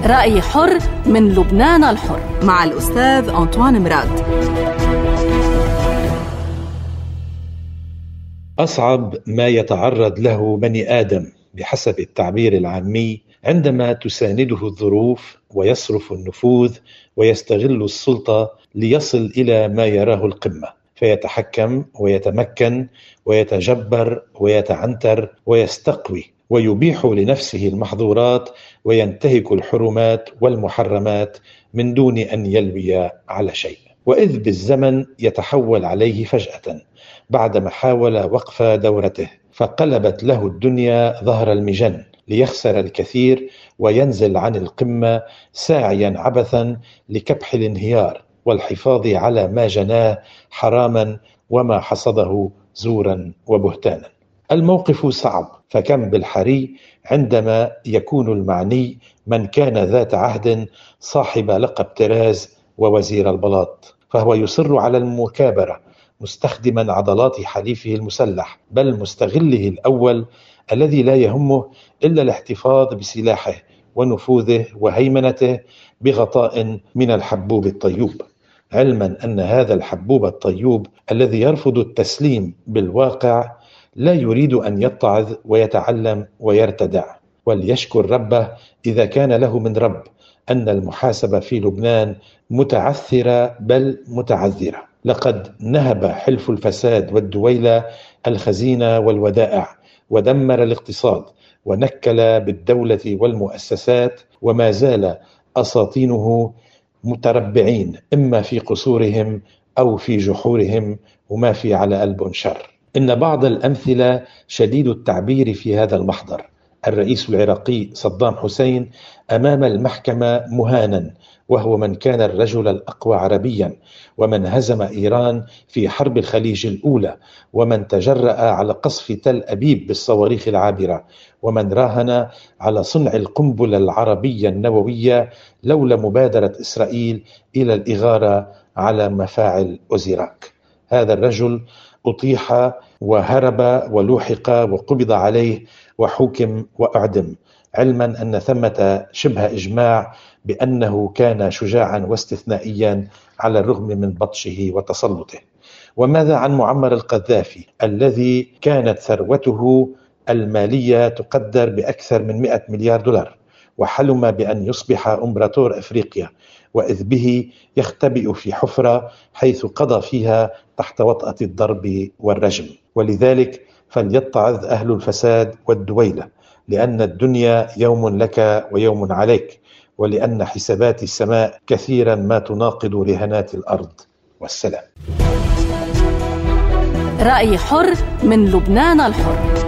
رأي حر من لبنان الحر مع الأستاذ أنطوان مراد. أصعب ما يتعرض له بني آدم بحسب التعبير العامي عندما تسانده الظروف ويصرف النفوذ ويستغل السلطة ليصل إلى ما يراه القمة، فيتحكم ويتمكن ويتجبر ويتعنتر ويستقوي ويبيح لنفسه المحظورات وينتهك الحرمات والمحرمات من دون أن يلوي على شيء، وإذ بالزمن يتحول عليه فجأة بعدما حاول وقف دورته، فقلبت له الدنيا ظهر المجن ليخسر الكثير وينزل عن القمة ساعيا عبثا لكبح الانهيار والحفاظ على ما جناه حراما وما حصده زورا وبهتانا. الموقف صعب، فكم بالحري عندما يكون المعني من كان ذات عهد صاحب لقب طراز ووزير البلاط، فهو يصر على المكابرة مستخدما عضلات حليفه المسلح، بل مستغله الأول الذي لا يهمه إلا الاحتفاظ بسلاحه ونفوذه وهيمنته بغطاء من الحبوب الطيوب، علما أن هذا الحبوب الطيوب الذي يرفض التسليم بالواقع لا يريد أن يتعظ ويتعلم ويرتدع، وليشكر ربه إذا كان له من رب أن المحاسبة في لبنان متعثرة بل متعذرة. لقد نهب حلف الفساد والدويلة الخزينة والودائع ودمر الاقتصاد ونكل بالدولة والمؤسسات، وما زال أساطينه متربعين إما في قصورهم أو في جحورهم، وما في على قلب شر. إن بعض الأمثلة شديد التعبير في هذا المحضر: الرئيس العراقي صدام حسين أمام المحكمة مهانا، وهو من كان الرجل الأقوى عربيا، ومن هزم إيران في حرب الخليج الأولى، ومن تجرأ على قصف تل أبيب بالصواريخ العابرة، ومن راهن على صنع القنبلة العربية النووية لولا مبادرة إسرائيل إلى الإغارة على مفاعل أوزيراك. هذا الرجل أطيح وهرب ولوحق وقبض عليه وحكم وأعدم، علما أن ثمة شبه إجماع بأنه كان شجاعا واستثنائيا على الرغم من بطشه وتسلطه. وماذا عن معمر القذافي الذي كانت ثروته المالية تقدر بأكثر من 100 مليار دولار، وحلم بأن يصبح إمبراطور أفريقيا، وإذ به يختبئ في حفرة حيث قضى فيها تحت وطأة الضرب والرجم. ولذلك فليتعظ أهل الفساد والدويلة، لأن الدنيا يوم لك ويوم عليك، ولأن حسابات السماء كثيرا ما تناقض رهانات الأرض. والسلام. رأي حر من لبنان الحر.